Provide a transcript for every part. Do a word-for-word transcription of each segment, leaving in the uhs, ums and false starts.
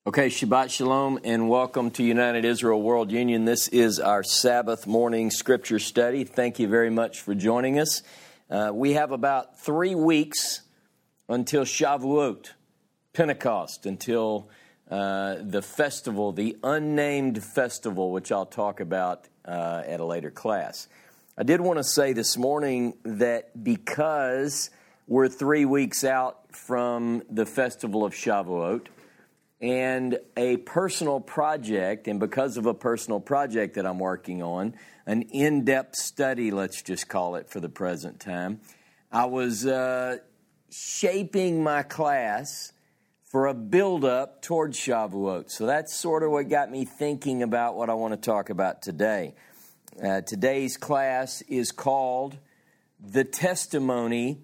Okay, Shabbat Shalom and welcome to United Israel World Union. This is our Sabbath morning scripture study. Thank you very much for joining us. Uh, we have about three weeks until Shavuot, Pentecost, until uh, the festival, the unnamed festival, which I'll talk about uh, at a later class. I did want to say this morning that because we're three weeks out from the festival of Shavuot, and a personal project, and because of a personal project that I'm working on, an in-depth study, let's just call it for the present time, I was uh, shaping my class for a build-up towards Shavuot. So that's sort of what got me thinking about what I want to talk about today. Uh, today's class is called The Testimony,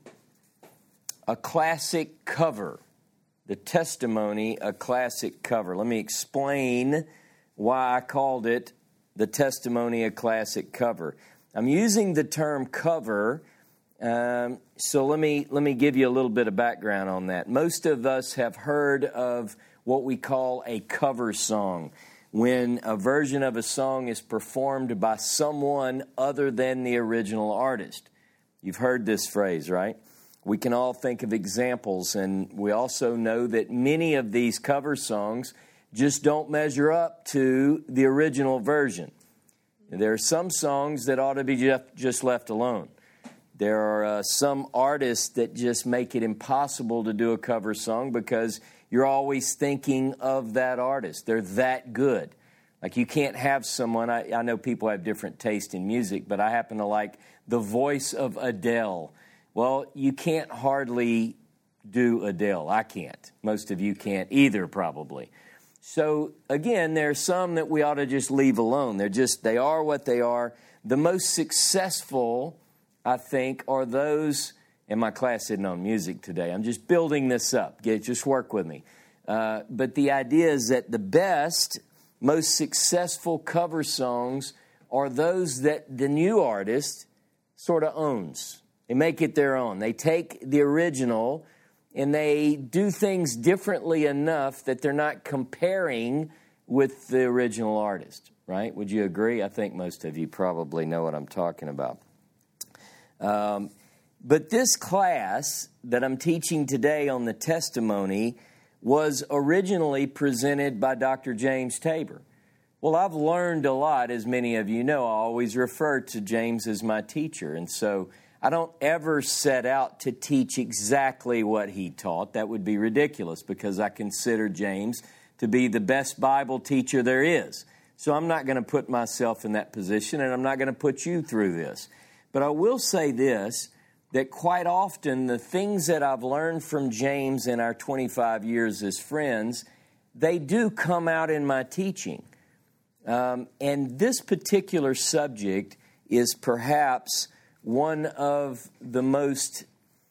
a Classic Cover. The Testimony, a Classic Cover. Let me explain why I called it The Testimony, a Classic Cover. I'm using the term cover, um, so let me let me give you a little bit of background on that. Most of us have heard of what we call a cover song, when a version of a song is performed by someone other than the original artist. You've heard this phrase, right? We can all think of examples, and we also know that many of these cover songs just don't measure up to the original version. There are some songs that ought to be just left alone. There are uh, some artists that just make it impossible to do a cover song because you're always thinking of that artist. They're that good. Like you can't have someone, I, I know people have different taste in music, but I happen to like the voice of Adele. Well, you can't hardly do Adele. I can't. Most of you can't either, probably. So, again, there are some that we ought to just leave alone. They're just, they are what they are. The most successful, I think, are those, and my class isn't on music today. I'm just building this up. Get, just work with me. Uh, but the idea is that the best, most successful cover songs are those that the new artist sort of owns. They make it their own. They take the original and they do things differently enough that they're not comparing with the original artist, right? Would you agree? I think most of you probably know what I'm talking about. Um, but this class that I'm teaching today on the testimony was originally presented by Doctor James Tabor. Well, I've learned a lot, as many of you know. I always refer to James as my teacher, and so I don't ever set out to teach exactly what he taught. That would be ridiculous because I consider James to be the best Bible teacher there is. So I'm not going to put myself in that position, and I'm not going to put you through this. But I will say this, that quite often the things that I've learned from James in our twenty-five years as friends, they do come out in my teaching. Um, and this particular subject is perhaps one of the most,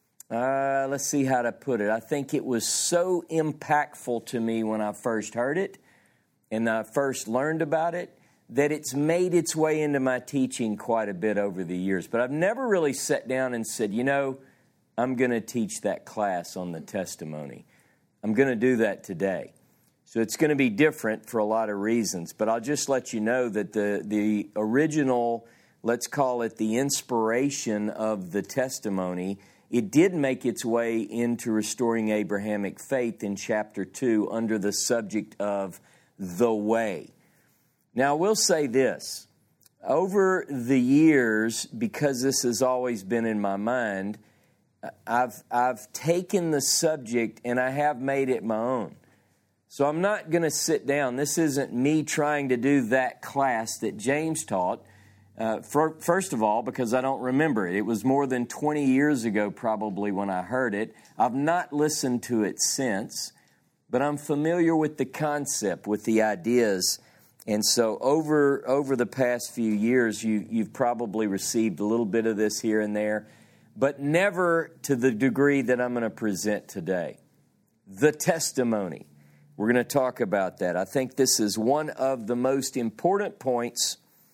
uh, let's see how to put it. I think it was so impactful to me when I first heard it and I first learned about it that it's made its way into my teaching quite a bit over the years. But I've never really sat down and said, you know, I'm going to teach that class on the testimony. I'm going to do that today. So it's going to be different for a lot of reasons. But I'll just let you know that the, the original, let's call it the inspiration of the testimony, it did make its way into Restoring Abrahamic Faith in chapter two under the subject of the way. Now, I will say this. Over the years, because this has always been in my mind, I've, I've taken the subject and I have made it my own. So I'm not going to sit down. This isn't me trying to do that class that James taught. Uh, for, first of all, because I don't remember it. It was more than twenty years ago probably when I heard it. I've not listened to it since, but I'm familiar with the concept, with the ideas. And so over over the past few years, you, you've probably received a little bit of this here and there, but never to the degree that I'm going to present today. The testimony. We're going to talk about that. I think this is one of the most important points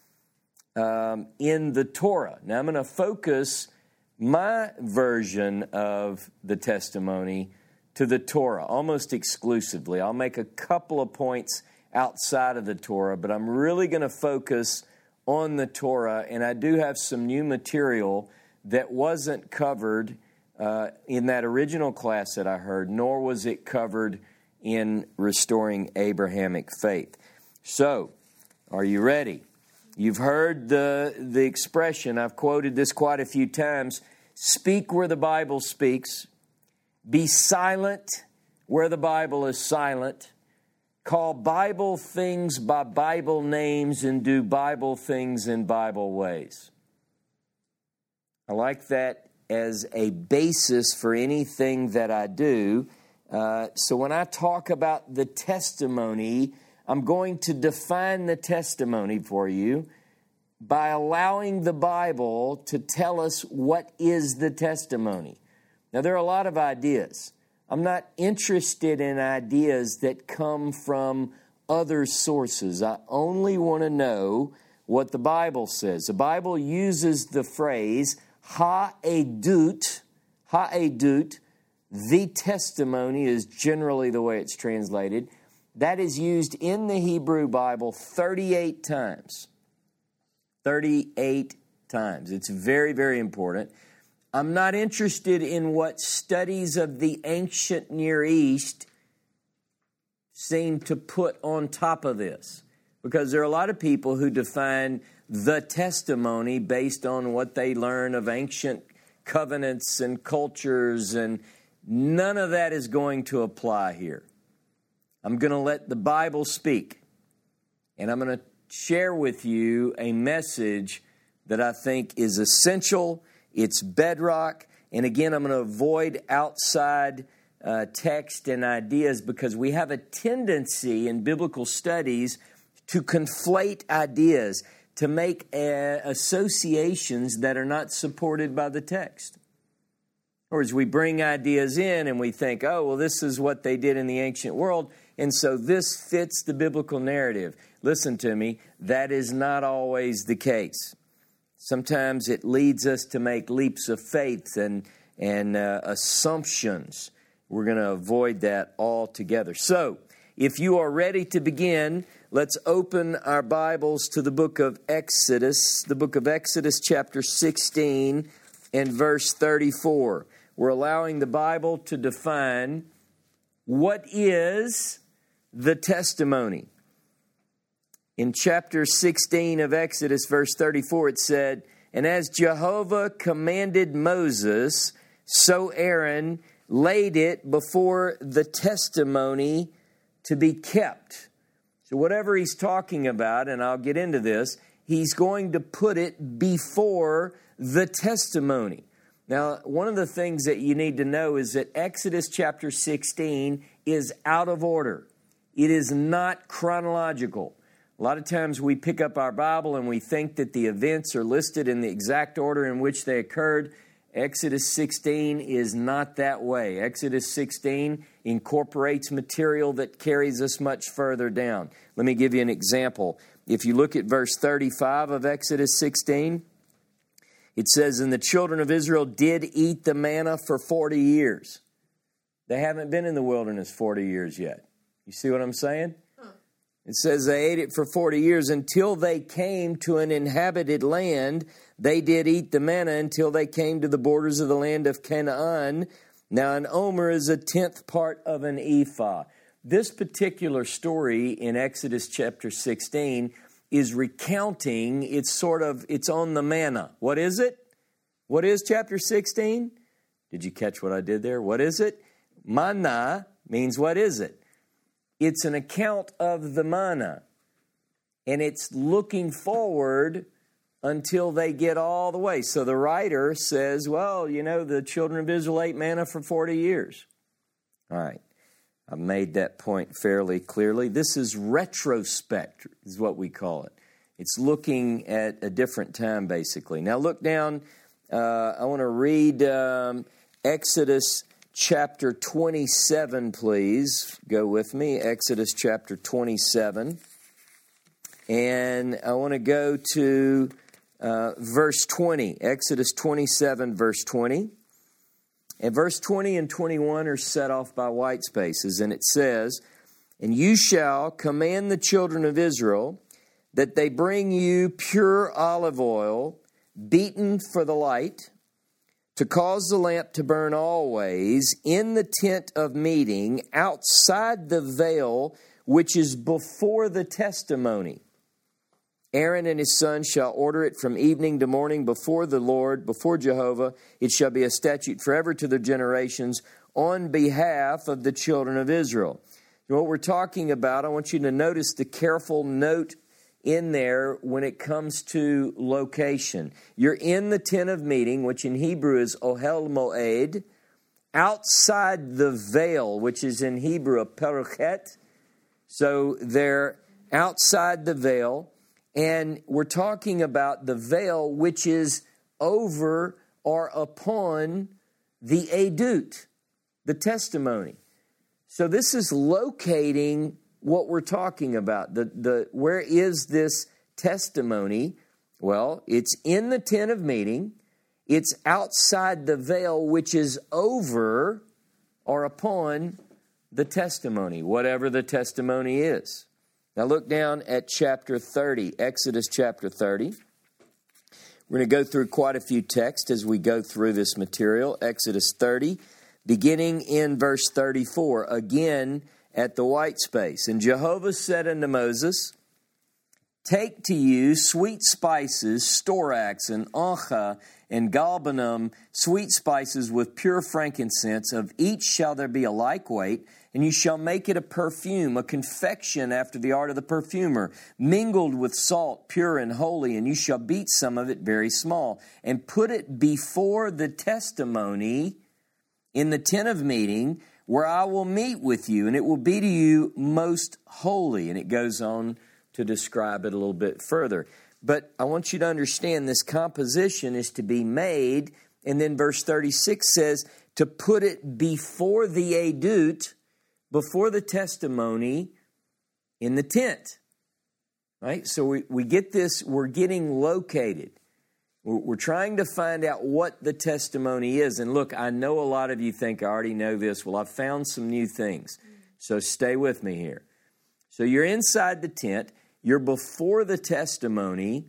um, in the Torah. Now, I'm going to focus my version of the testimony to the Torah, almost exclusively. I'll make a couple of points outside of the Torah, but I'm really going to focus on the Torah, and I do have some new material that wasn't covered uh, in that original class that I heard, nor was it covered in Restoring Abrahamic Faith. So, are you ready? You've heard the, the expression, I've quoted this quite a few times, speak where the Bible speaks, be silent where the Bible is silent, call Bible things by Bible names, and do Bible things in Bible ways. I like that as a basis for anything that I do. Uh, so when I talk about the testimony, I'm going to define the testimony for you by allowing the Bible to tell us what is the testimony. Now, there are a lot of ideas. I'm not interested in ideas that come from other sources. I only want to know what the Bible says. The Bible uses the phrase ha'edut, ha'edut, the testimony is generally the way it's translated. That is used in the Hebrew Bible thirty-eight times. thirty-eight times. It's very, very important. I'm not interested in what studies of the ancient Near East seem to put on top of this, because there are a lot of people who define the testimony based on what they learn of ancient covenants and cultures, and none of that is going to apply here. I'm going to let the Bible speak, and I'm going to share with you a message that I think is essential. It's bedrock. And again, I'm going to avoid outside uh, text and ideas, because we have a tendency in biblical studies to conflate ideas, to make uh, associations that are not supported by the text. Or as we bring ideas in and we think, oh, well, this is what they did in the ancient world, and so this fits the biblical narrative. Listen to me, that is not always the case. Sometimes it leads us to make leaps of faith and, and uh, assumptions. We're going to avoid that altogether. So, if you are ready to begin, let's open our Bibles to the book of Exodus, the book of Exodus chapter sixteen and verse thirty-four. We're allowing the Bible to define what is the testimony. In chapter sixteen of Exodus, verse thirty-four, it said, "And as Jehovah commanded Moses, so Aaron laid it before the testimony to be kept." So whatever he's talking about, and I'll get into this, he's going to put it before the testimony. Now, one of the things that you need to know is that Exodus chapter sixteen is out of order. It is not chronological. A lot of times we pick up our Bible and we think that the events are listed in the exact order in which they occurred. Exodus sixteen is not that way. Exodus sixteen incorporates material that carries us much further down. Let me give you an example. If you look at verse thirty-five of Exodus sixteen, it says, "And the children of Israel did eat the manna for forty years. They haven't been in the wilderness forty years yet. You see what I'm saying? It says they ate it for forty years until they came to an inhabited land. They did eat the manna until they came to the borders of the land of Canaan. Now an omer is a tenth part of an ephah." This particular story in Exodus chapter sixteen is recounting, it's sort of, it's on the manna. What is it? What is chapter sixteen? Did you catch what I did there? What is it? Manna means what is it? It's an account of the manna, and it's looking forward until they get all the way. So the writer says, well, you know, the children of Israel ate manna for forty years. All right, I've made that point fairly clearly. This is retrospect, is what we call it. It's looking at a different time, basically. Now look down, uh, I want to read um, Exodus chapter twenty-seven, please. Go with me. Exodus chapter twenty-seven. And I want to go to uh, verse twenty. Exodus twenty-seven, verse twenty. And verse twenty and twenty-one are set off by white spaces, and it says, "And you shall command the children of Israel that they bring you pure olive oil, beaten for the light, to cause the lamp to burn always in the tent of meeting outside the veil which is before the testimony. Aaron and his sons shall order it from evening to morning before the Lord, before Jehovah. It shall be a statute forever to their generations on behalf of the children of Israel." What we're talking about, I want you to notice the careful note in there when it comes to location. You're in the tent of meeting, which in Hebrew is Ohel Moed, outside the veil, which is in Hebrew a peruchet. So they're outside the veil, and we're talking about the veil which is over or upon the edut, the testimony. So this is locating what we're talking about. The, the, where is this testimony? Well, it's in the tent of meeting. It's outside the veil, which is over or upon the testimony, whatever the testimony is. Now look down at chapter thirty, Exodus chapter thirty. We're going to go through quite a few texts as we go through this material. Exodus thirty, beginning in verse thirty-four, again at the white space. "And Jehovah said unto Moses, Take to you sweet spices, storax and oncha and galbanum, sweet spices with pure frankincense. Of each shall there be a like weight, and you shall make it a perfume, a confection after the art of the perfumer, mingled with salt, pure and holy. And you shall beat some of it very small, and put it before the testimony in the tent of meeting, where I will meet with you, and it will be to you most holy." And it goes on to describe it a little bit further. But I want you to understand this composition is to be made, and then verse thirty-six says, to put it before the edut, before the testimony in the tent. Right? So we, we get this, we're getting located. We're trying to find out what the testimony is. And look, I know a lot of you think I already know this. Well, I've found some new things. So stay with me here. So you're inside the tent. You're before the testimony.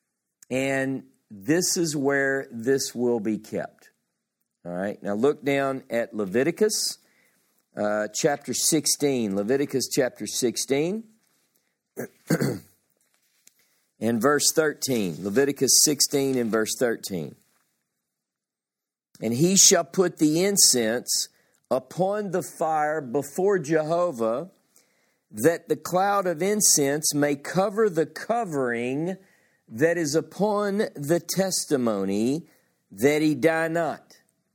And this is where this will be kept. All right. Now look down at Leviticus uh, chapter sixteen. Leviticus chapter sixteen. And verse thirteen, Leviticus sixteen and verse thirteen. "And he shall put the incense upon the fire before Jehovah, that the cloud of incense may cover the covering that is upon the testimony, that he die not."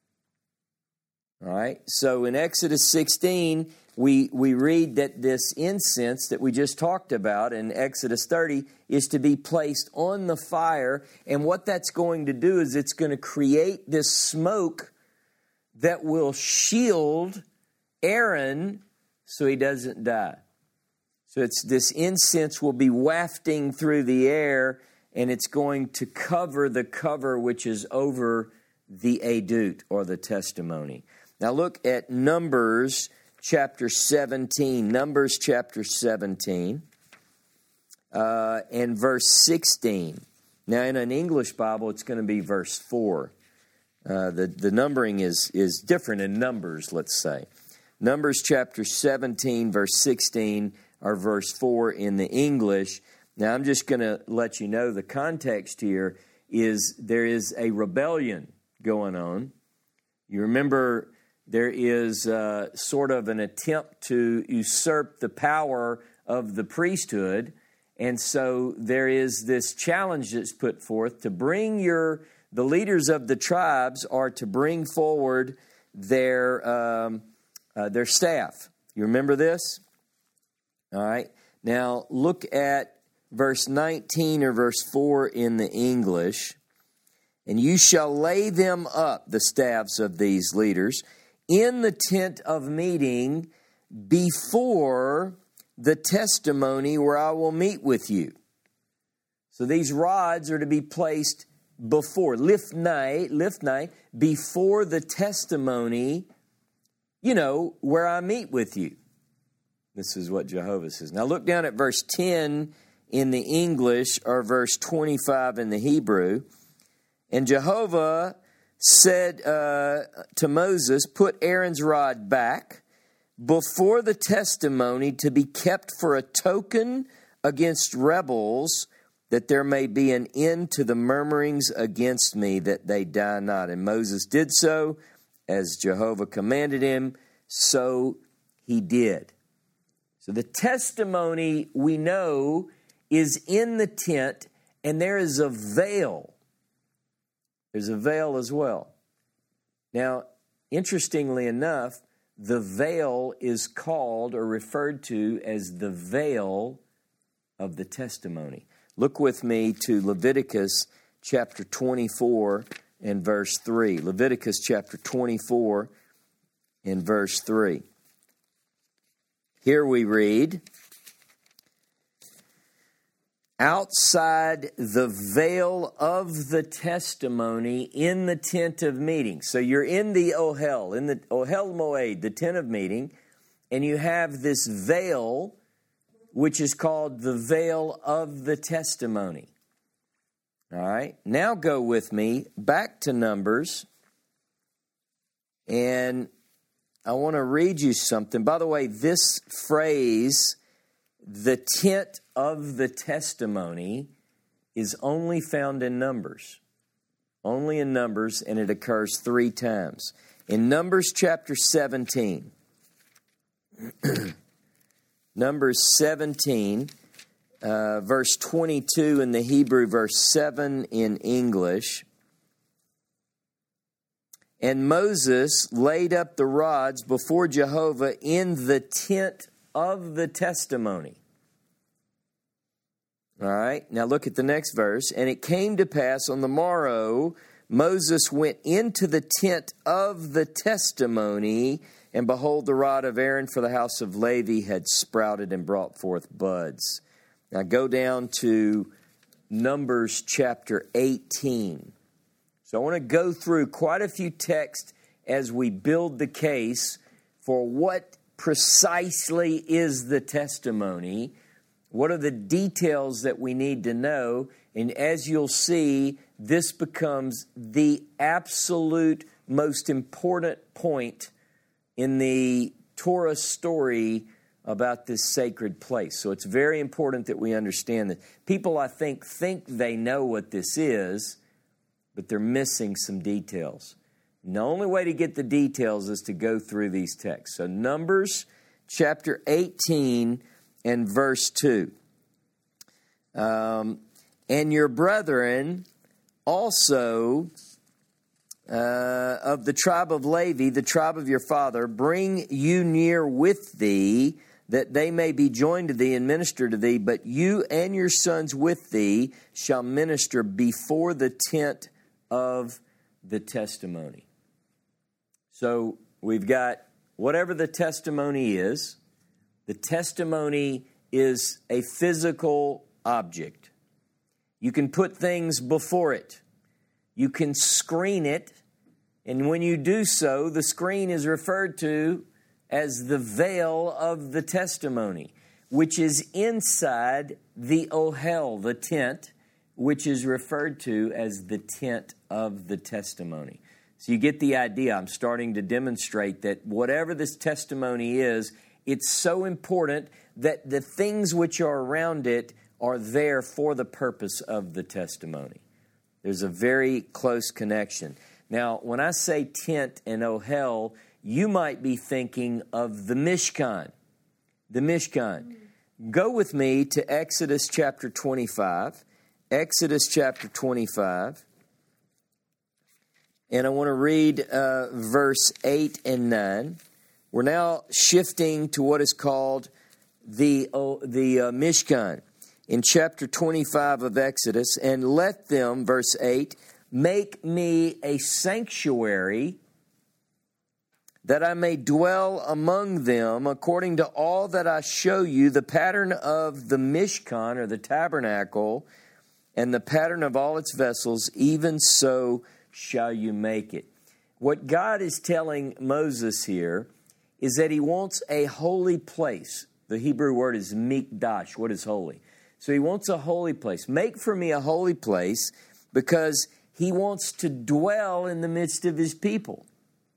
All right, so in Exodus sixteen, we, we read that this incense that we just talked about in Exodus thirty is to be placed on the fire. And what that's going to do is it's going to create this smoke that will shield Aaron so he doesn't die. So it's this incense will be wafting through the air, and it's going to cover the cover which is over the edut, or the testimony. Now look at Numbers chapter seventeen. Numbers chapter seventeen uh, and verse sixteen. Now in an English Bible, it's going to be verse four. Uh, the, the numbering is, is different in Numbers, let's say. Numbers chapter seventeen, verse sixteen, or verse four in the English. Now I'm just going to let you know the context here is there is a rebellion going on. You remember there is uh, sort of an attempt to usurp the power of the priesthood. And so there is this challenge that's put forth to bring your, the leaders of the tribes are to bring forward their, um, uh, their staff. You remember this? All right. Now look at verse nineteen or verse four in the English. "And you shall lay them up, the staffs of these leaders, in the tent of meeting before the testimony where I will meet with you." So these rods are to be placed before, lifnai, lifnai, before the testimony, you know, where I meet with you. This is what Jehovah says. Now look down at verse ten in the English, or verse twenty-five in the Hebrew. And Jehovah said uh, to Moses, put Aaron's rod back before the testimony to be kept for a token against rebels, that there may be an end to the murmurings against me, that they die not. And Moses did so, as Jehovah commanded him, so he did. So the testimony, we know, is in the tent, and there is a veil. There's a veil as well. Now, interestingly enough, the veil is called or referred to as the veil of the testimony. Look with me to Leviticus chapter twenty-four and verse three. Leviticus chapter twenty-four and verse three. Here we read, outside the veil of the testimony in the tent of meeting. So you're in the Ohel, in the Ohel Moed, the tent of meeting, and you have this veil, which is called the veil of the testimony. All right, now go with me back to Numbers, and I want to read you something. By the way, this phrase, the tent of the testimony, is only found in Numbers. Only in Numbers, and it occurs three times. In Numbers chapter seventeen, Numbers seventeen, uh, verse twenty-two in the Hebrew, verse seven in English. And Moses laid up the rods before Jehovah in the tent of the testimony. All right, now look at the next verse. And it came to pass on the morrow, Moses went into the tent of the testimony, and behold, the rod of Aaron for the house of Levi had sprouted and brought forth buds. Now go down to Numbers chapter eighteen. So I want to go through quite a few texts as we build the case for what precisely is the testimony. What are the details that we need to know? And as you'll see, this becomes the absolute most important point in the Torah story about this sacred place. So it's very important that we understand that. People, I think, think they know what this is, but they're missing some details. And the only way to get the details is to go through these texts. So Numbers chapter eighteen and verse two. Um, and your brethren also uh, of the tribe of Levi, the tribe of your father, bring you near with thee, that they may be joined to thee and minister to thee. But you and your sons with thee shall minister before the tent of the testimony. So we've got whatever the testimony is. The testimony is a physical object. You can put things before it. You can screen it. And when you do so, the screen is referred to as the veil of the testimony, which is inside the ohel, the tent, which is referred to as the tent of the testimony. So you get the idea. I'm starting to demonstrate that whatever this testimony is, it's so important that the things which are around it are there for the purpose of the testimony. There's a very close connection. Now, when I say tent and ohel, you might be thinking of the Mishkan. The Mishkan. Go with me to Exodus chapter twenty-five. Exodus chapter twenty-five. And I want to read uh, verse eight and nine. We're now shifting to what is called the, uh, the uh, Mishkan. In chapter twenty-five of Exodus, and let them, verse eight, make me a sanctuary that I may dwell among them according to all that I show you, the pattern of the Mishkan or the tabernacle, and the pattern of all its vessels, even so shall you make it. What God is telling Moses here is that he wants a holy place. The Hebrew word is mikdash. What is holy? So he wants a holy place. Make for me a holy place, because he wants to dwell in the midst of his people.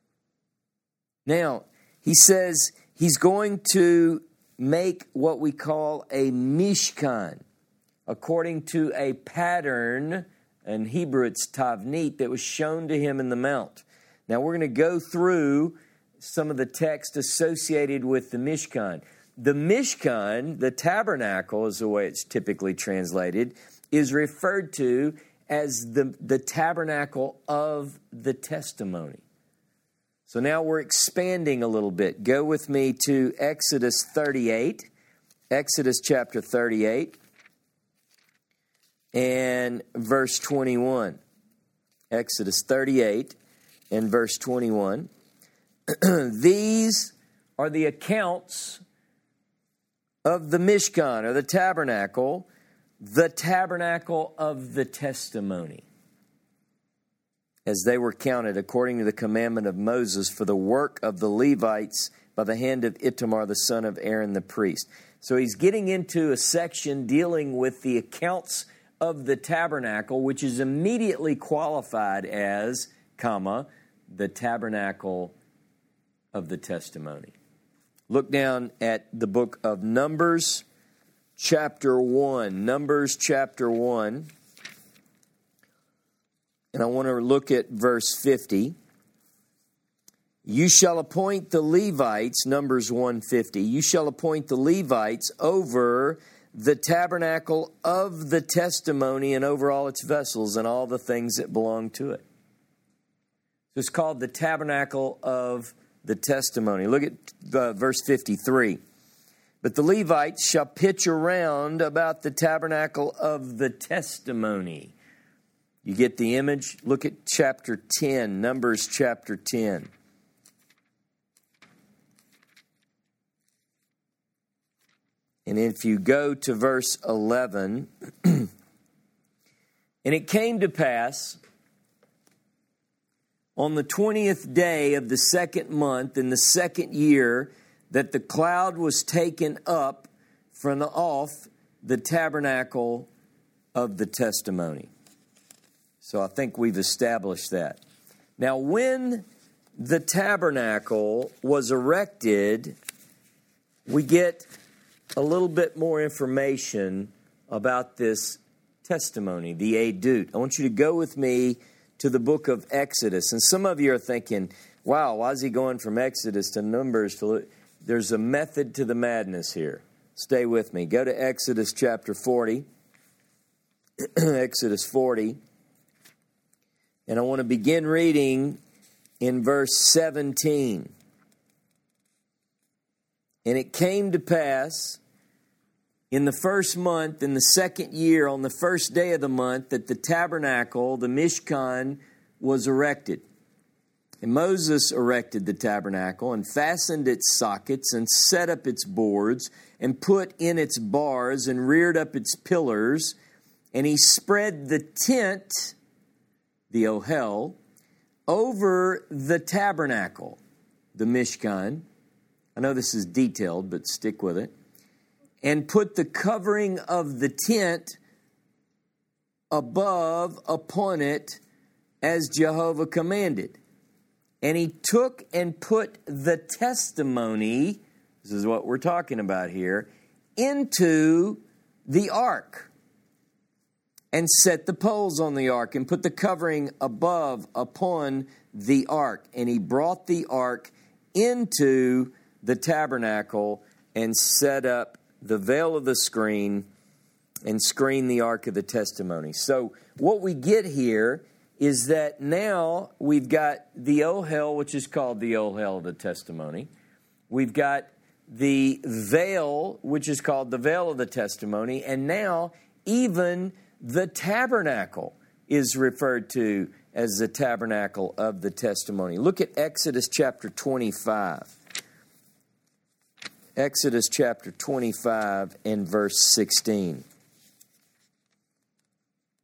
Now, he says he's going to make what we call a mishkan, according to a pattern, in Hebrew it's tavnit, that was shown to him in the mount. Now we're going to go through some of the text associated with the Mishkan. The Mishkan, the tabernacle is the way it's typically translated, is referred to as the, the tabernacle of the testimony. So now we're expanding a little bit. Go with me to Exodus thirty-eight, Exodus chapter thirty-eight, and verse twenty-one. Exodus thirty-eight and verse twenty-one. These are the accounts of the Mishkan, or the tabernacle, the tabernacle of the testimony, as they were counted according to the commandment of Moses for the work of the Levites by the hand of Itamar, the son of Aaron the priest. So he's getting into a section dealing with the accounts of the tabernacle, which is immediately qualified as, comma, the tabernacle of the testimony. Look down at the book of Numbers, chapter one. Numbers, chapter one. And I want to look at verse fifty. You shall appoint the Levites, Numbers one fifty. You shall appoint the Levites over the tabernacle of the testimony and over all its vessels and all the things that belong to it. So it's called the tabernacle of the testimony. Look at uh, verse fifty-three. But the Levites shall pitch around about the tabernacle of the testimony. You get the image? Look at chapter ten, Numbers chapter ten. And if you go to verse eleven, and it came to pass on the twentieth day of the second month in the second year that the cloud was taken up from the off the tabernacle of the testimony. So I think we've established that. Now, when the tabernacle was erected, we get a little bit more information about this testimony, the Edut. I want you to go with me to the book of Exodus. And some of you are thinking, wow, why is he going from Exodus to Numbers? To There's a method to the madness here. Stay with me. Go to Exodus chapter forty. Exodus forty. And I want to begin reading in verse seventeen. And it came to pass in the first month, in the second year, on the first day of the month, that the tabernacle, the Mishkan, was erected. And Moses erected the tabernacle and fastened its sockets and set up its boards and put in its bars and reared up its pillars. And he spread the tent, the Ohel, over the tabernacle, the Mishkan. I know this is detailed, but stick with it. And put the covering of the tent above upon it as Jehovah commanded. And he took and put the testimony, this is what we're talking about here, into the ark. And set the poles on the ark and put the covering above upon the ark. And he brought the ark into the tabernacle and set up the veil of the screen and screened the ark of the testimony. So what we get here is that now we've got the Ohel, which is called the Ohel of the testimony. We've got the veil, which is called the veil of the testimony. And now even the tabernacle is referred to as the tabernacle of the testimony. Look at Exodus chapter twenty-five. Exodus chapter twenty-five and verse sixteen.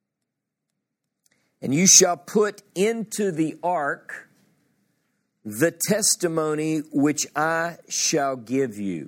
And you shall put into the ark the testimony which I shall give you.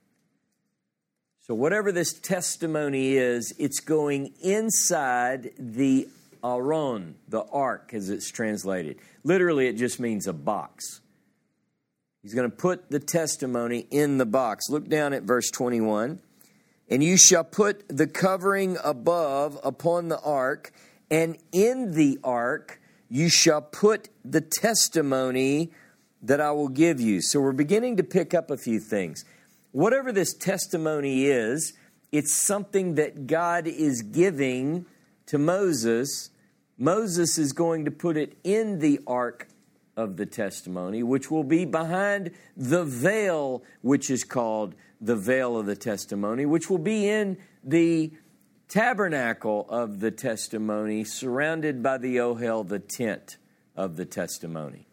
So whatever this testimony is, it's going inside the aron, the ark as it's translated. Literally, it just means a box. He's going to put the testimony in the box. Look down at verse twenty-one. And you shall put the covering above upon the ark, and in the ark you shall put the testimony that I will give you. So we're beginning to pick up a few things. Whatever this testimony is, it's something that God is giving to Moses. Moses is going to put it in the ark of the testimony, which will be behind the veil, which is called the veil of the testimony, which will be in the tabernacle of the testimony, surrounded by the ohel, the tent of the testimony.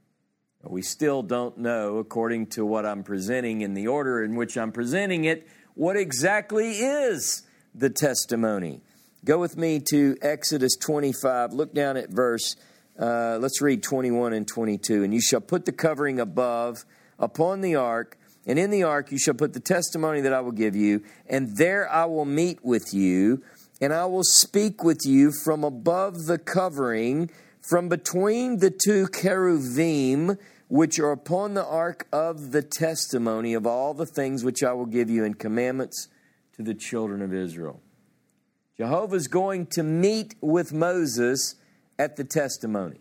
We still don't know, according to what I'm presenting in the order in which I'm presenting it, what exactly is the testimony. Go with me to Exodus twenty-five. Look down at verse, uh, let's read twenty-one and twenty-two. And you shall put the covering above upon the ark, and in the ark you shall put the testimony that I will give you, and there I will meet with you, and I will speak with you from above the covering, from between the two cherubim, which are upon the ark of the testimony of all the things which I will give you in commandments to the children of Israel. Jehovah is going to meet with Moses at the testimony.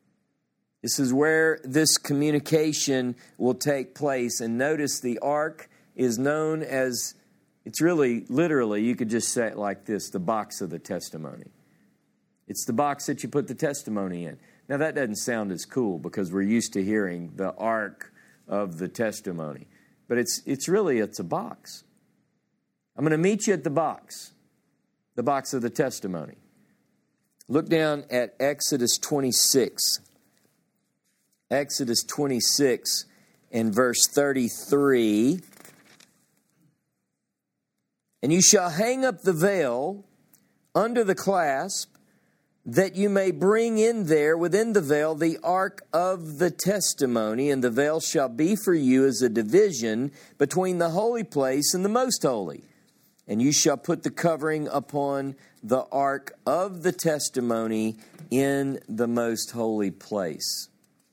This is where this communication will take place. And notice the ark is known as, it's really, literally, you could just say it like this, the box of the testimony. It's the box that you put the testimony in. Now, that doesn't sound as cool because we're used to hearing the ark of the testimony. But it's it's really, it's a box. I'm going to meet you at the box, the box of the testimony. Look down at Exodus twenty-six. Exodus twenty-six and verse thirty-three. And you shall hang up the veil under the clasp, that you may bring in there within the veil the ark of the testimony, and the veil shall be for you as a division between the holy place and the most holy. And you shall put the covering upon the ark of the testimony in the most holy place.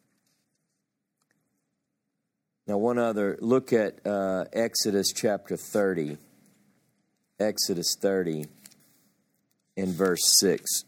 Now, one other, look at uh, Exodus chapter thirty. Exodus thirty and verse six.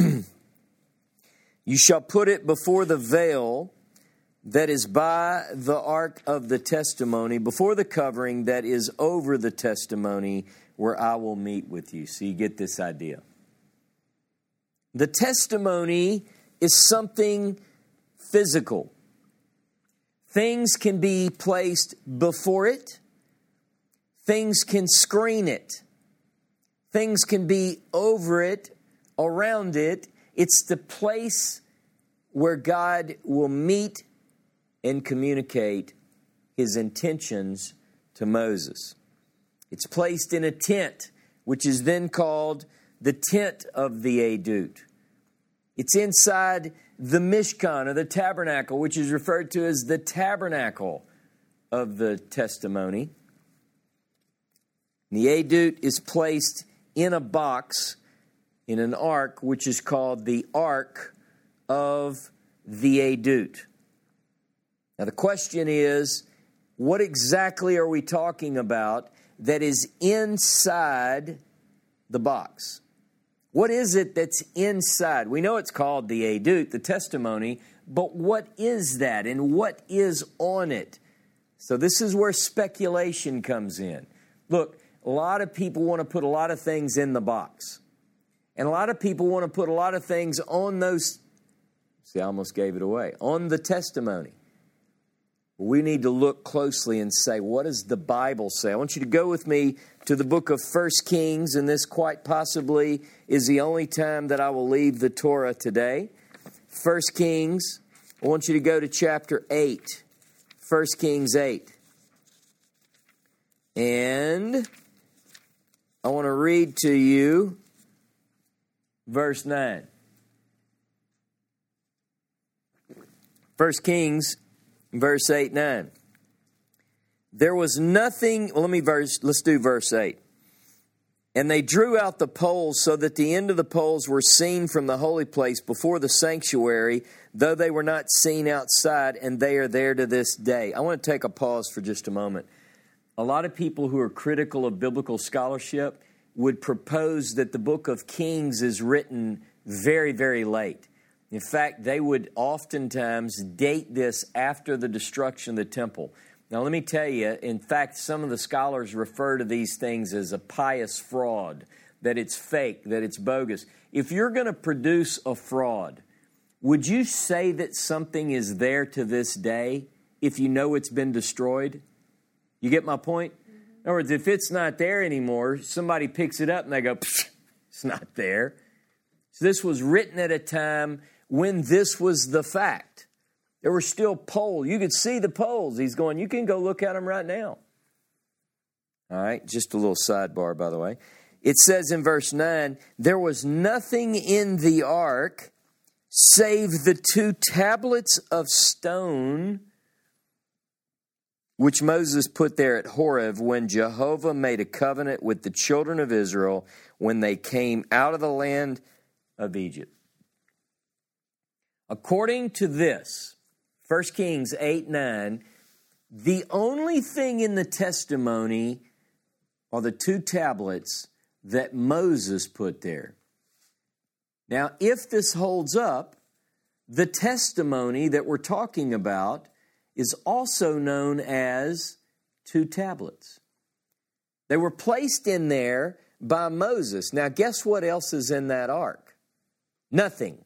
You shall put it before the veil that is by the ark of the testimony, before the covering that is over the testimony, where I will meet with you. So you get this idea. The testimony is something physical. Things can be placed before it. Things can screen it. Things can be over it, around it. It's the place where God will meet and communicate His intentions to Moses. It's placed in a tent, which is then called the tent of the Adut. It's inside the Mishkan, or the tabernacle, which is referred to as the tabernacle of the testimony. The Adut is placed in a box, in an ark, which is called the Ark of the Adut. Now the question is, what exactly are we talking about that is inside the box? What is it that's inside? We know it's called the Adut, the testimony, but what is that and what is on it? So this is where speculation comes in. Look, a lot of people want to put a lot of things in the box. And a lot of people want to put a lot of things on those, see, I almost gave it away, on the testimony. We need to look closely and say, what does the Bible say? I want you to go with me to the book of First Kings, and this quite possibly is the only time that I will leave the Torah today. First Kings, I want you to go to chapter eight. First Kings eight. And I want to read to you verse nine. First Kings, verse eight, nine. There was nothing, well, let me verse, let's do verse eight. And they drew out the poles so that the end of the poles were seen from the holy place before the sanctuary, though they were not seen outside, and they are there to this day. I want to take a pause for just a moment. A lot of people who are critical of biblical scholarship would propose that the book of Kings is written very, very late. In fact, they would oftentimes date this after the destruction of the temple. Now, let me tell you, in fact, some of the scholars refer to these things as a pious fraud, that it's fake, that it's bogus. If you're going to produce a fraud, would you say that something is there to this day if you know it's been destroyed? You get my point? In other words, if it's not there anymore, somebody picks it up and they go, it's not there. So this was written at a time when this was the fact. There were still poles. You could see the poles. He's going, you can go look at them right now. All right, just a little sidebar, by the way. It says in verse nine, there was nothing in the ark save the two tablets of stone which Moses put there at Horeb when Jehovah made a covenant with the children of Israel when they came out of the land of Egypt. According to this, First Kings eight, nine, the only thing in the testimony are the two tablets that Moses put there. Now, if this holds up, the testimony that we're talking about is also known as two tablets. They were placed in there by Moses. Now, guess what else is in that ark? Nothing.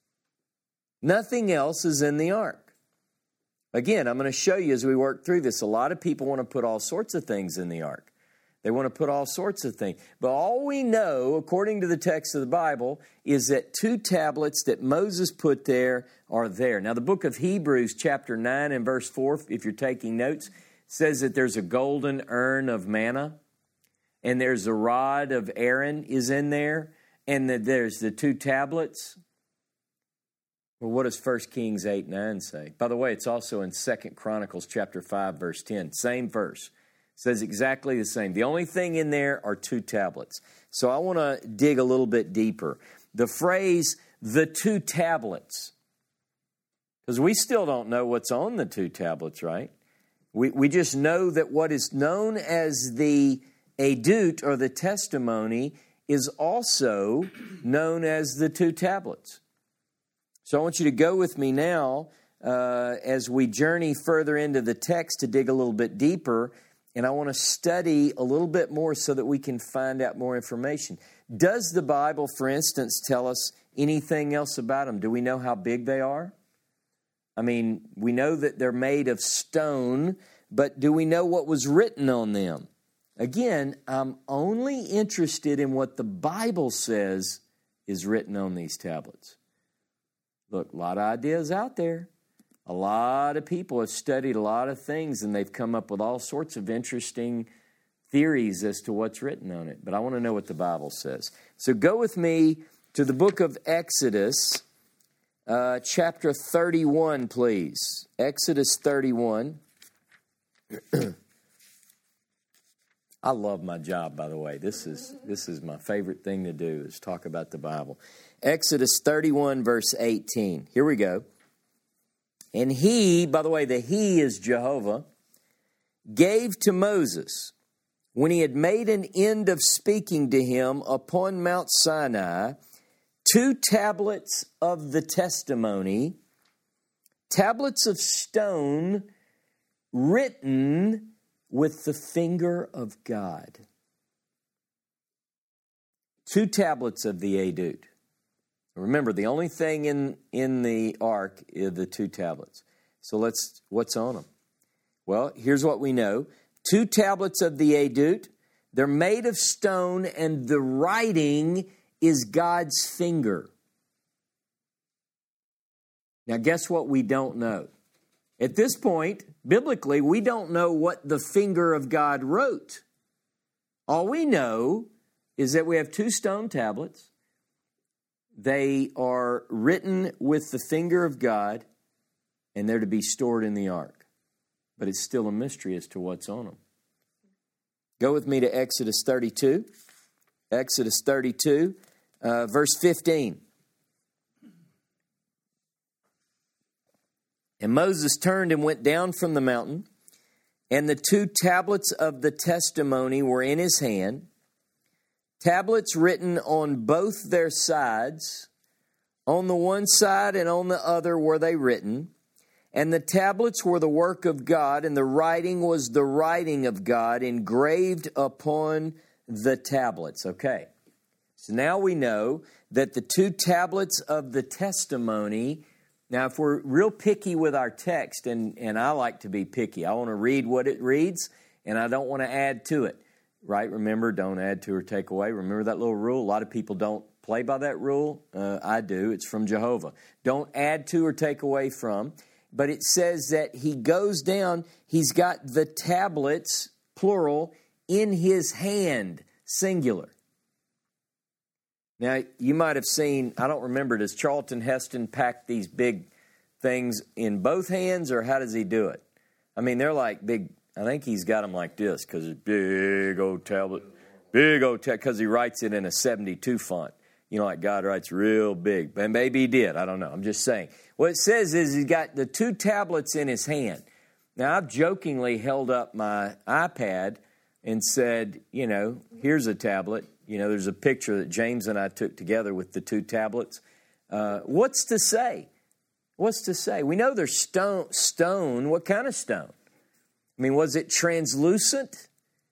Nothing else is in the ark. Again, I'm going to show you as we work through this, a lot of people want to put all sorts of things in the ark. They want to put all sorts of things. But all we know, according to the text of the Bible, is that two tablets that Moses put there are there. Now, the book of Hebrews, chapter nine and verse four, if you're taking notes, says that there's a golden urn of manna, and there's a rod of Aaron is in there, and that there's the two tablets. Well, what does First Kings eight, nine say? By the way, it's also in Second Chronicles chapter five, verse ten. Same verse. It says exactly the same. The only thing in there are two tablets. So I want to dig a little bit deeper. The phrase, the two tablets, because we still don't know what's on the two tablets, right? We, we just know that what is known as the edut, or the testimony, is also known as the two tablets. So I want you to go with me now uh, as we journey further into the text to dig a little bit deeper, and I want to study a little bit more so that we can find out more information. Does the Bible, for instance, tell us anything else about them? Do we know how big they are? I mean, we know that they're made of stone, but do we know what was written on them? Again, I'm only interested in what the Bible says is written on these tablets. Look, a lot of ideas out there. A lot of people have studied a lot of things, and they've come up with all sorts of interesting theories as to what's written on it. But I want to know what the Bible says. So go with me to the book of Exodus, uh, chapter thirty-one, please. Exodus thirty-one. I love my job, by the way. This is this is my favorite thing to do, is talk about the Bible. Exodus thirty-one, verse eighteen. Here we go. And he, by the way, the he is Jehovah, gave to Moses, when he had made an end of speaking to him upon Mount Sinai, two tablets of the testimony, tablets of stone written with the finger of God. Two tablets of the edut. Remember, the only thing in, in the ark are the two tablets. So let's, what's on them? Well, here's what we know. Two tablets of the edut. They're made of stone, and the writing is God's finger. Now, guess what we don't know? At this point, biblically, we don't know what the finger of God wrote. All we know is that we have two stone tablets. They are written with the finger of God, and they're to be stored in the ark. But it's still a mystery as to what's on them. Go with me to Exodus thirty-two. Exodus thirty-two, uh, verse fifteen. And Moses turned and went down from the mountain, and the two tablets of the testimony were in his hand, tablets written on both their sides. On the one side and on the other were they written. And the tablets were the work of God, and the writing was the writing of God engraved upon the tablets. Okay, so now we know that the two tablets of the testimony. Now, if we're real picky with our text, and, and I like to be picky, I want to read what it reads, and I don't want to add to it, right? Remember, don't add to or take away. Remember that little rule? A lot of people don't play by that rule. Uh, I do. It's from Jehovah. Don't add to or take away from. But it says that he goes down, he's got the tablets, plural, in his hand, singular. Now, you might have seen, I don't remember, does Charlton Heston pack these big things in both hands, or how does he do it? I mean, they're like big, I think he's got them like this, because it's big old tablet, big old tablet, because he writes it in a seventy-two font. You know, like God writes real big. And maybe he did. I don't know. I'm just saying. What it says is he's got the two tablets in his hand. Now, I've jokingly held up my iPad and said, you know, here's a tablet. You know, there's a picture that James and I took together with the two tablets. Uh, what's to say? What's to say? We know there's stone. Stone. What kind of stone? I mean, was it translucent?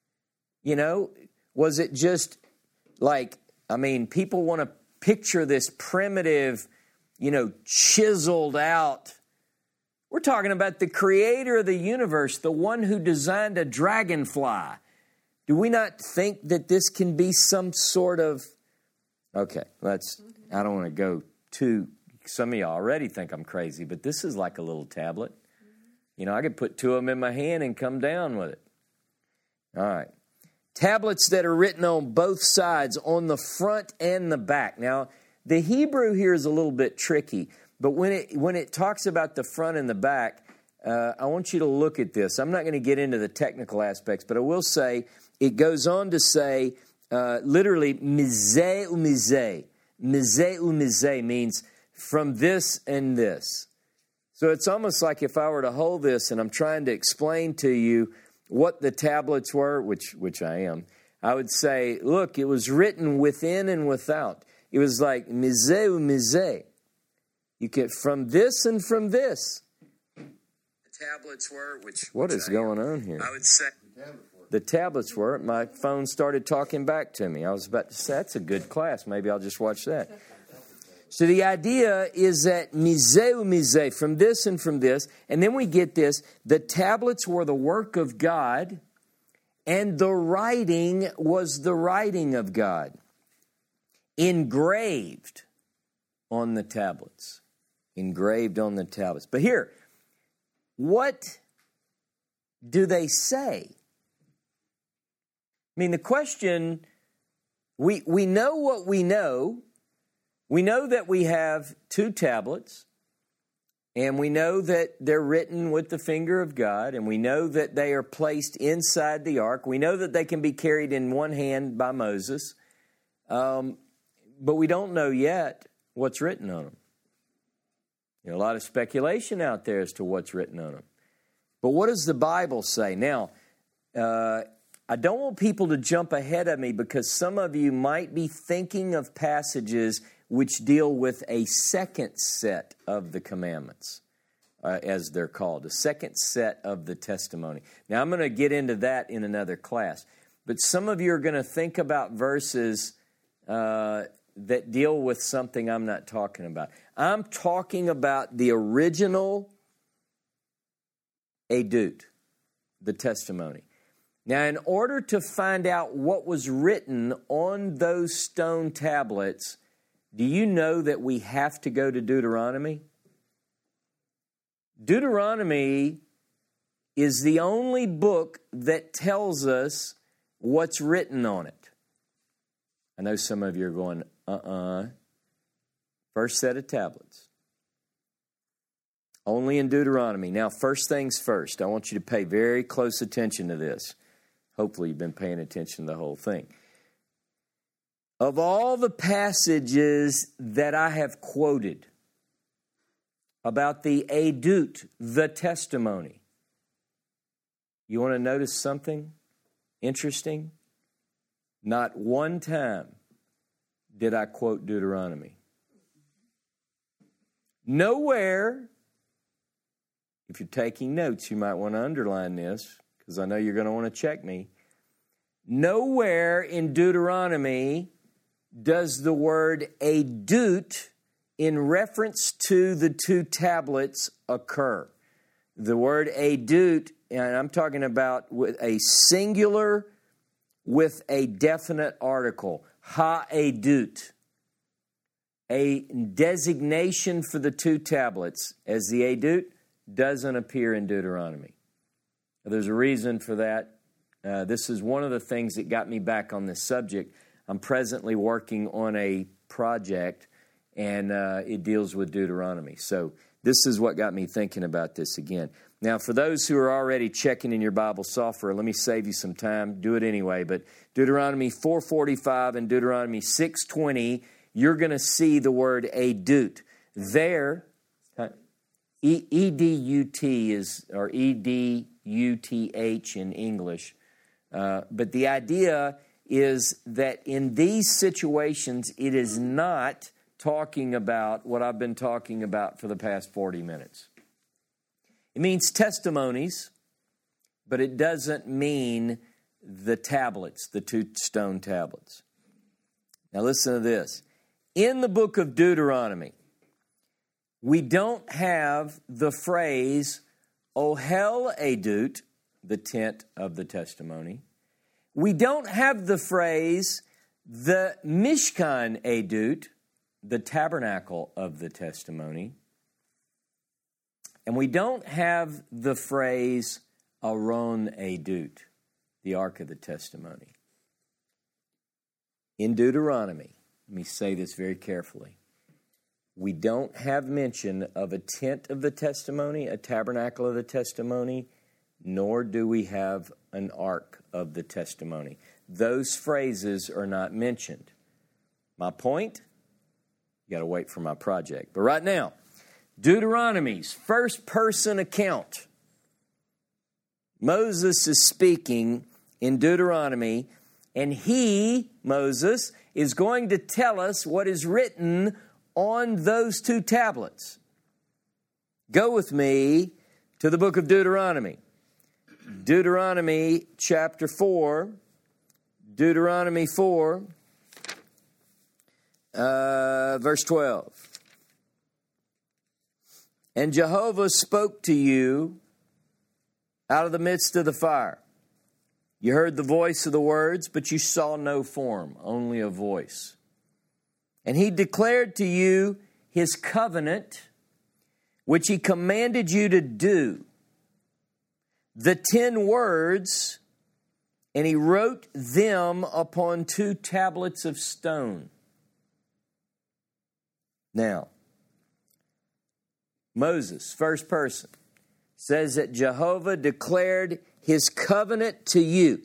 You know, was it just like... I mean, people want to picture this primitive, you know, chiseled out. We're talking about the creator of the universe, the one who designed a dragonfly. Do we not think that this can be some sort of... Okay, let's... I don't want to go too... Some of you already think I'm crazy, but this is like a little tablet. You know, I could put two of them in my hand and come down with it. All right. Tablets that are written on both sides, on the front and the back. Now, the Hebrew here is a little bit tricky, but when it when it talks about the front and the back, uh, I want you to look at this. I'm not going to get into the technical aspects, but I will say it goes on to say uh, literally mizeh u mizeh. Mizeh u mizeh means from this and this. So it's almost like if I were to hold this and I'm trying to explain to you what the tablets were, which which I am, I would say, look, it was written within and without. It was like mizeh u mizeh. You get from this and from this. The tablets were, which what which is I going am. on here? I would say the tablets were. My phone started talking back to me. I was about to say, that's a good class. Maybe I'll just watch that. So the idea is that mizeh u mizeh, from this and from this, and then we get this, the tablets were the work of God, and the writing was the writing of God, engraved on the tablets, engraved on the tablets. But here, what do they say? I mean, the question, we we know what we know. We know that we have two tablets, and we know that they're written with the finger of God, and we know that they are placed inside the ark. We know that they can be carried in one hand by Moses, um, but we don't know yet what's written on them. There's a lot of speculation out there as to what's written on them. But what does the Bible say? Now, uh, I don't want people to jump ahead of me, because some of you might be thinking of passages which deal with a second set of the commandments, uh, as they're called, a second set of the testimony. Now, I'm going to get into that in another class. But some of you are going to think about verses uh, that deal with something I'm not talking about. I'm talking about the original edut, the testimony. Now, in order to find out what was written on those stone tablets, do you know that we have to go to Deuteronomy? Deuteronomy is the only book that tells us what's written on it. I know some of you are going, uh-uh. First set of tablets. Only in Deuteronomy. Now, first things first, I want you to pay very close attention to this. Hopefully you've been paying attention to the whole thing. Of all the passages that I have quoted about the Edut, the testimony, you want to notice something interesting? Not one time did I quote Deuteronomy. Nowhere, if you're taking notes, you might want to underline this, because I know you're going to want to check me. Nowhere in Deuteronomy does the word Edut in reference to the two tablets occur. The word Edut, and I'm talking about with a singular with a definite article, ha-edut, a designation for the two tablets as the Edut doesn't appear in Deuteronomy. There's a reason for that. Uh, this is one of the things that got me back on this subject. I'm presently working on a project, and uh, it deals with Deuteronomy. So this is what got me thinking about this again. Now, for those who are already checking in your Bible software, let me save you some time. Do it anyway. But Deuteronomy four forty-five and Deuteronomy six twenty, you're going to see the word Edut. There, E D U T is, or E D U T H in English. Uh, but the idea is that in these situations, it is not talking about what I've been talking about for the past forty minutes. It means testimonies, but it doesn't mean the tablets, the two stone tablets. Now listen to this. In the book of Deuteronomy, we don't have the phrase Ohel Edut, the tent of the testimony. We don't have the phrase the Mishkan Edut, the tabernacle of the testimony. And we don't have the phrase Aron Edut, the ark of the testimony. In Deuteronomy, let me say this very carefully. We don't have mention of a tent of the testimony, a tabernacle of the testimony, nor do we have an ark of the testimony. Those phrases are not mentioned. My point? You got to wait for my project. But right now, Deuteronomy's first person account. Moses is speaking in Deuteronomy, and he, Moses, is going to tell us what is written on those two tablets. Go with me to the book of Deuteronomy. Deuteronomy chapter four. Deuteronomy four, uh, verse twelve. And Jehovah spoke to you out of the midst of the fire. You heard the voice of the words, but you saw no form, only a voice. And he declared to you his covenant, which he commanded you to do. The ten words, and he wrote them upon two tablets of stone. Now, Moses, first person, says that Jehovah declared his covenant to you,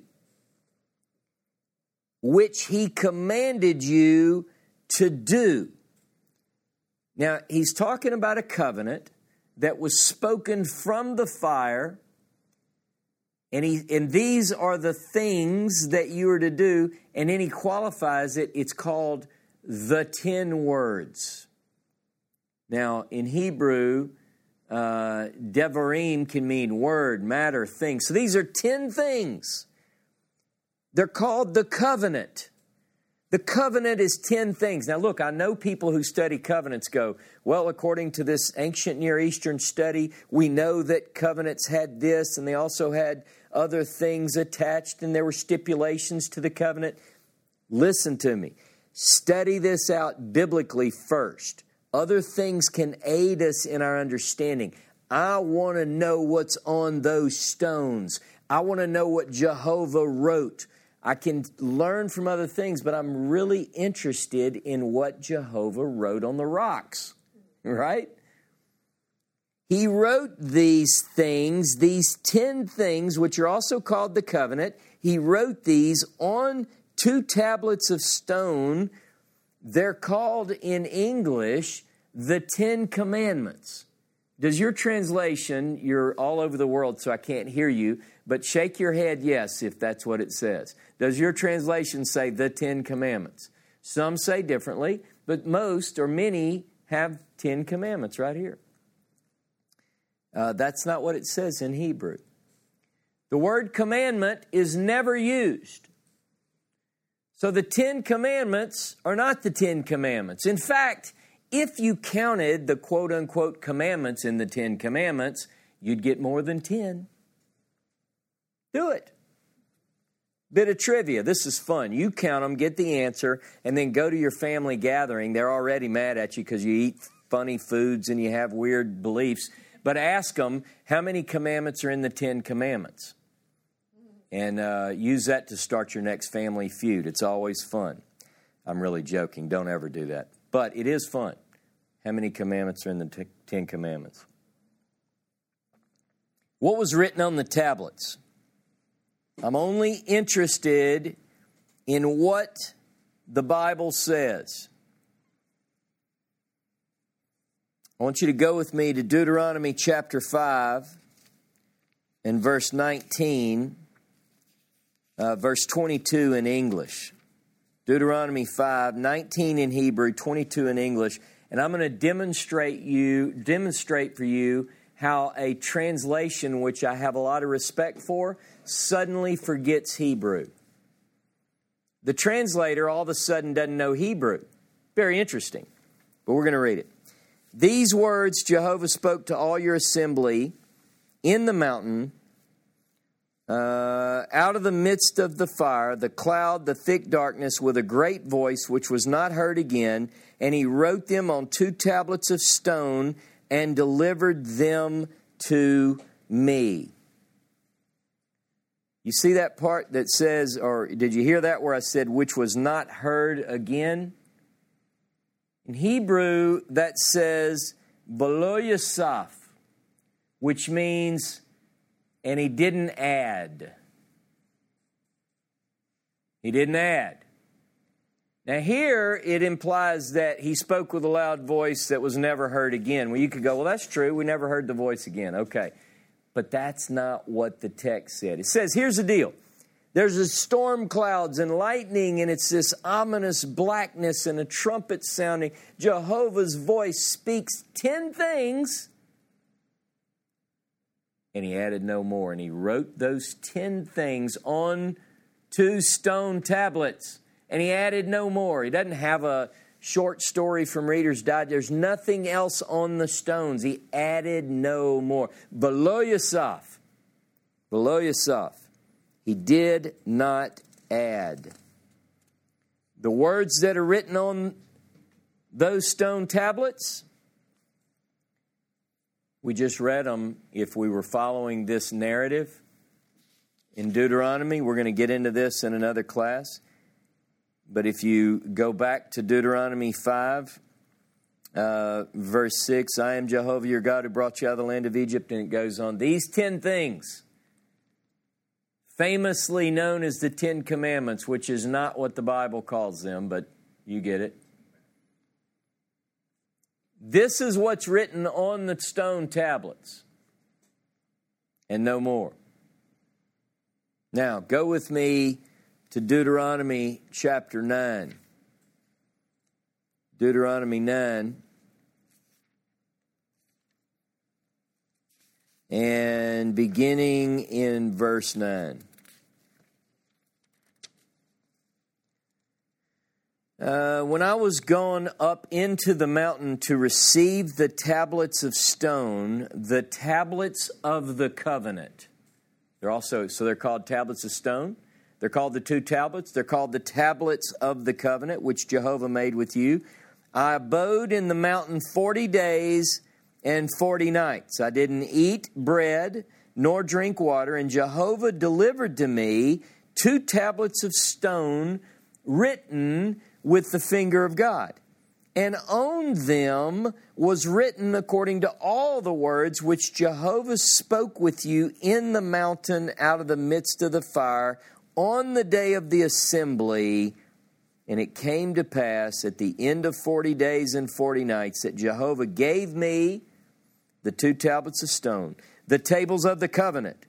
which he commanded you to do. Now, he's talking about a covenant that was spoken from the fire, and he and these are the things that you are to do, and then he qualifies it. It's called the ten words. Now, in Hebrew, uh, devarim can mean word, matter, thing. So these are ten things. They're called the covenant. The covenant is ten things. Now look, I know people who study covenants go, well, according to this ancient Near Eastern study, we know that covenants had this, and they also had other things attached, and there were stipulations to the covenant. Listen to me. Study this out biblically first. Other things can aid us in our understanding. I want to know what's on those stones. I want to know what Jehovah wrote. I can learn from other things, but I'm really interested in what Jehovah wrote on the rocks, right? He wrote these things, these ten things, which are also called the covenant. He wrote these on two tablets of stone. They're called in English the Ten Commandments. Does your translation, you're all over the world so I can't hear you, but shake your head yes if that's what it says. Does your translation say the Ten Commandments? Some say differently, but most or many have Ten Commandments right here. Uh, that's not what it says in Hebrew. The word commandment is never used. So the Ten Commandments are not the Ten Commandments. In fact, if you counted the quote-unquote commandments in the Ten Commandments, you'd get more than ten. Do it. Bit of trivia. This is fun. You count them, get the answer, and then go to your family gathering. They're already mad at you because you eat funny foods and you have weird beliefs. But ask them, how many commandments are in the Ten Commandments? And uh, use that to start your next family feud. It's always fun. I'm really joking. Don't ever do that. But it is fun. How many commandments are in the t- Ten Commandments? What was written on the tablets? I'm only interested in what the Bible says. I want you to go with me to Deuteronomy chapter five and verse nineteen, uh, verse twenty-two in English. Deuteronomy five, nineteen in Hebrew, twenty-two in English. And I'm going to demonstrate you, demonstrate for you how a translation, which I have a lot of respect for, suddenly forgets Hebrew. The translator all of a sudden doesn't know Hebrew. Very interesting. But we're going to read it. These words Jehovah spoke to all your assembly in the mountain, uh, out of the midst of the fire, the cloud, the thick darkness, with a great voice which was not heard again. And he wrote them on two tablets of stone and delivered them to me. You see that part that says, or did you hear that where I said, which was not heard again? In Hebrew, that says, Belo Yosaf, which means, and he didn't add. He didn't add. Now here, it implies that he spoke with a loud voice that was never heard again. Well, you could go, well, that's true. We never heard the voice again. Okay. But that's not what the text said. It says, here's the deal. There's a storm clouds and lightning, and it's this ominous blackness and a trumpet sounding. Jehovah's voice speaks ten things, and he added no more. And he wrote those ten things on two stone tablets, and he added no more. He doesn't have a short story from Reader's Digest. There's nothing else on the stones. He added no more. Belo Yosaf. Belo Yosaf. He did not add. The words that are written on those stone tablets, we just read them if we were following this narrative in Deuteronomy. We're going to get into this in another class. But if you go back to Deuteronomy five, uh, verse six, I am Jehovah your God who brought you out of the land of Egypt, and it goes on. These ten things, famously known as the Ten Commandments, which is not what the Bible calls them, but you get it. This is what's written on the stone tablets, and no more. Now, go with me to Deuteronomy chapter nine. Deuteronomy nine. And beginning in verse nine. Uh, when I was gone up into the mountain to receive the tablets of stone, the tablets of the covenant. They're also, so they're called tablets of stone. They're called the two tablets. They're called the tablets of the covenant, which Jehovah made with you. I abode in the mountain forty days and forty nights. I didn't eat bread nor drink water, and Jehovah delivered to me two tablets of stone written with the finger of God. and on them was written according to all the words which Jehovah spoke with you in the mountain out of the midst of the fire on the day of the assembly. And it came to pass at the end of forty days and forty nights that Jehovah gave me the two tablets of stone, the tables of the covenant.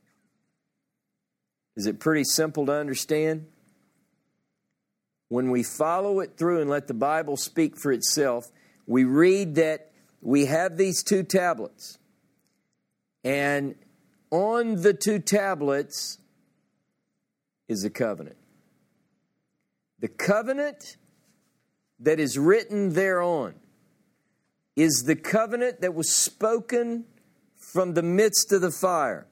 Is it pretty simple to understand? When we follow it through and let the Bible speak for itself, we read that we have these two tablets. And on the two tablets is a covenant. The covenant that is written thereon is the covenant that was spoken from the midst of the fire.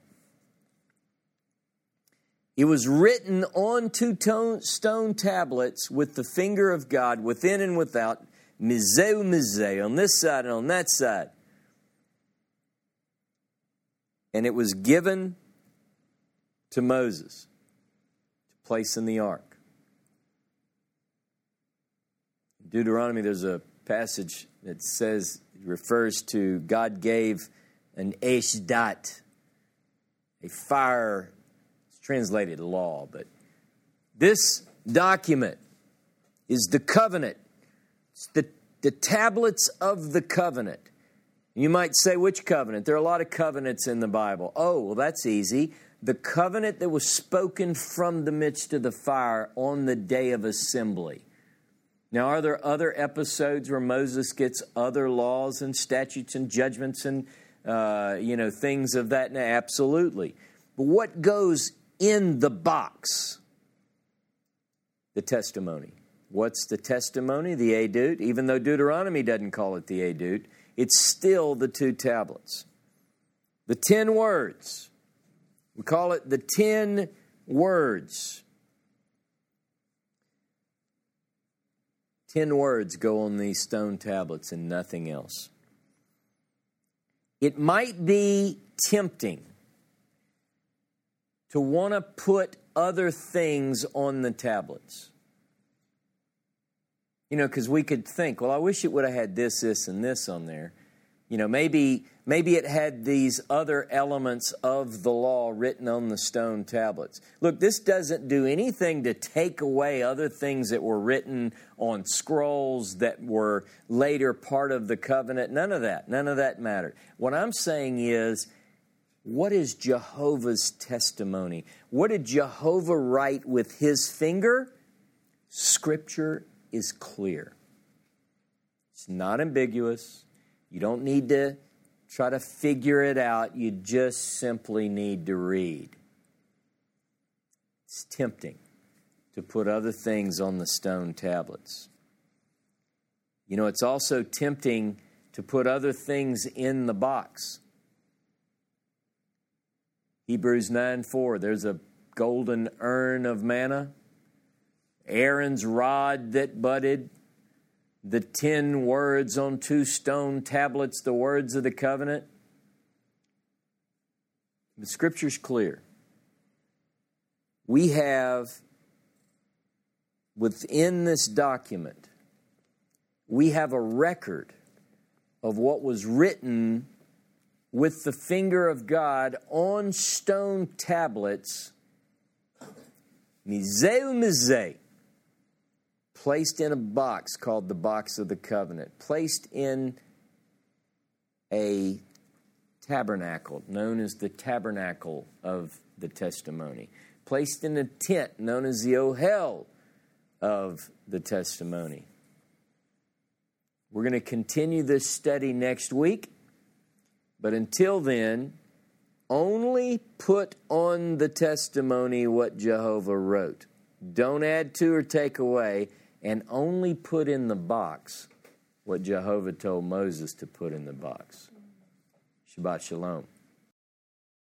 It was written on two stone tablets with the finger of God within and without, mizeu mizeu, on this side and on that side. And it was given to Moses to place in the ark. In Deuteronomy, there's a passage that says, refers to God gave an eshdat, a fire. Translated law, but this document is the covenant. It's the, the tablets of the covenant. You might say, which covenant? There are a lot of covenants in the Bible. Oh, well, that's easy. The covenant that was spoken from the midst of the fire on the day of assembly. Now, are there other episodes where Moses gets other laws and statutes and judgments and, uh, you know, things of that? No, absolutely. But what goes in the box? The testimony. What's the testimony? The Adut. Even though Deuteronomy doesn't call it the Adut, it's still the two tablets. The ten words. We call it the ten words. Ten words go on these stone tablets and nothing else. It might be tempting to want to put other things on the tablets. You know, because we could think, well, I wish it would have had this, this, and this on there. You know, maybe maybe it had these other elements of the law written on the stone tablets. Look, this doesn't do anything to take away other things that were written on scrolls that were later part of the covenant. None of that. None of that mattered. What I'm saying is, what is Jehovah's testimony? What did Jehovah write with his finger? Scripture is clear. It's not ambiguous. You don't need to try to figure it out. You just simply need to read. It's tempting to put other things on the stone tablets. You know, it's also tempting to put other things in the box. Hebrews nine four, there's a golden urn of manna, Aaron's rod that budded, the ten words on two stone tablets, the words of the covenant. The Scripture's clear. We have, within this document, we have a record of what was written with the finger of God on stone tablets, mizeu mizeu, placed in a box called the box of the covenant, placed in a tabernacle known as the tabernacle of the testimony, placed in a tent known as the ohel of the testimony. We're going to continue this study next week. But until then, only put on the testimony what Jehovah wrote. Don't add to or take away, and only put in the box what Jehovah told Moses to put in the box. Shabbat shalom.